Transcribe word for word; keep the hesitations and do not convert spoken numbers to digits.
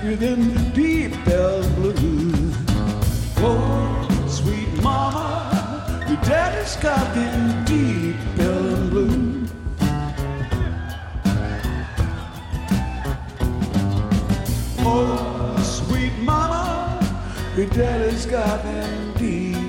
with them deep Belgian blues. Oh, sweet mama, your daddy's got them deep Belgian blues. Oh, sweet mama, your daddy's got them deep